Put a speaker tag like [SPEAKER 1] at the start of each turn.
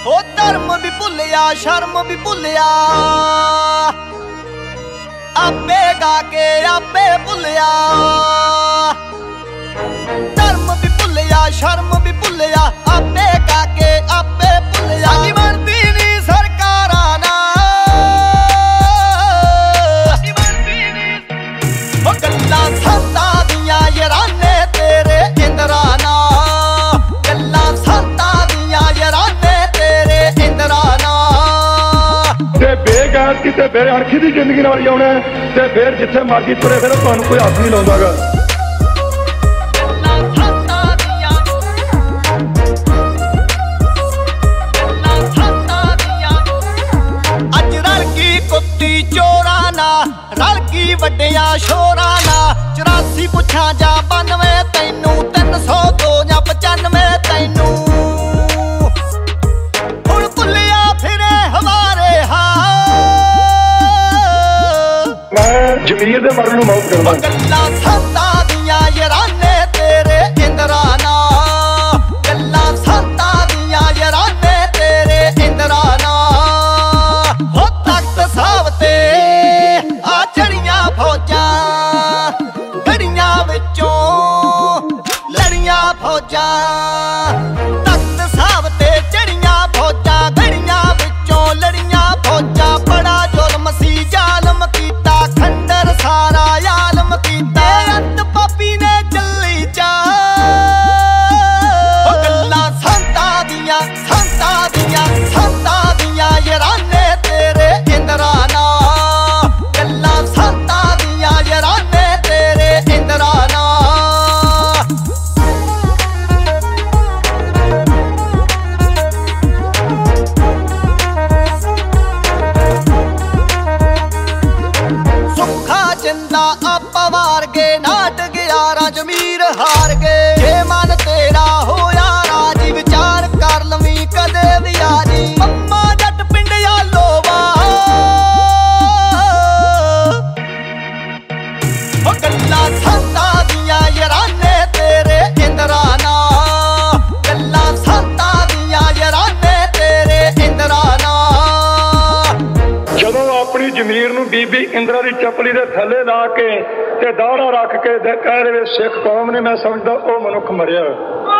[SPEAKER 1] हो धर्म भी भुलिया शर्म भी भुलिया आपे गा के आपे भुलिया धर्म भी भुलिया शर्म भी भुलिया आपे गा के आपे भुलिया बनती नी सरकारा ना गल्ला संता दियां यराने तेरे इंद्रा ना गल्ला संता दियां यराने तेरे इंद्रा ना
[SPEAKER 2] ते बेगैरती ते बेअणखी दी जिंदगी नाल जिउणा ते फिर जिथे मर्जी तुरे फिरो तुहानूं कोई हੱਥ नहीं लाउंदागा
[SPEAKER 1] ਵੱਡਿਆਂ ਸ਼ੋਰਾਂ ਨਾ 84 ਪੁੱਛਾਂ ਜਾਂ 92 ਤੈਨੂੰ 302 ਜਾਂ 95 ਤੈਨੂੰ ਹੁਣ ਭੁੱਲਿਆ ਫਿਰੇ ਹਮਾਰੇ ਹਾਂ
[SPEAKER 2] ਮੈਂ ਜ਼ਮੀਰ ਦੇ ਮਰਨ ਨੂੰ ਮੌਤ ਕਰਦਾ
[SPEAKER 1] ਗੱਲਾਂ ਸੰਤਾਂ ਦੀਆਂ ਯਾਰਾਨੇ ਤੇਰੇ ਇੰਦਰਾ ਨਾ ਗੱਲਾਂ ਸੰਤਾਂ ਦੀਆਂ ਯਾਰਾਨੇ ਤੇਰੇ ਇੰਦਰਾ ਨਾ ਹੋ ਤਖਤ ਸਾਹਿਬ ਤੇ ਆ ਚੜੀਆਂ ਫੌਜਾਂ ਗੜੀਆਂ ਵਿੱਚੋਂ ਲੜੀਆਂ ਫੌਜਾਂ ਤਖਤ ਸਾਹਿਬ ਤੇ ਚੜੀਆਂ ਫੌਜਾਂ ਗੜੀਆਂ ਵਿੱਚੋਂ ਲੜੀਆਂ ਫੌਜਾਂ ਬੜਾ ਜ਼ੁਲਮ ਸੀ ਜ਼ਾਲਮ ਕੀਤਾ ਖੰਡਰ ਸਾਰਾ ਆਲਮ ਕੀਤਾ ਅੰਤ ਪਾਪੀ ਨੇ ਚੱਲੀ ਚਾ ਉਹ ਗੱਲਾਂ ਸੰਤਾਂ ਦੀਆਂ ਯਾਰਾਨੇ ਤੇਰੇ ਇੰਦਰਾ ਨਾ ਗੱਲਾਂ ਸੰਤਾਂ ਦੀਆਂ ਯਾਰਾਨੇ ਤੇਰੇ ਇੰਦਰਾ ਨਾ ਸੁੱਖਾ ਜਿੰਦਾ ਆਪਾਂ ਵਾਰ ਗਏ ਨਾਟ ਗਿਆਰਾਂ ਜ਼ਮੀਰ ਹਾਰ ਗਏ ਜੇ ਮਨ ਤੇਰਾ ਹੋਇਆ ਰਾਜੀ ਵਿਚਾਰ ਕਰ ਲਵੀਂ ਕਦੇ ਵੀ ਆਜੀ ਮੰਮਾ ਜੱਟ ਪਿੰਡਿਆ ਲੋਵਾ ਉਹ ਗੱਲਾਂ ਸੰਤਾਂ ਦੀਆਂ ਯਾਰਾਨੇ ਤੇਰੇ ਇੰਦਰਾ ਨਾ ਗੱਲਾਂ ਸੰਤਾਂ ਦੀਆਂ ਯਾਰਾਨੇ ਤੇਰੇ ਇੰਦਰਾ ਨਾ
[SPEAKER 2] ਜਦੋਂ ਆਪਣੀ ਜ਼ਮੀਰ ਨੂੰ ਬੀਬੀ ਇੰਦਰਾ ਦੀ ਚੱਪਲੀ ਦੇ ਥੱਲੇ ਲਾ ਕੇ ਤੇ ਦਾੜਾ ਰੱਖ ਕੇ ਕਹਿ ਰਹੇ ਸਿੱਖ ਕੌਮ ਨੇ ਮੈਂ ਸਮਝਦਾ ਉਹ ਮਨੁੱਖ ਮਰਿਆ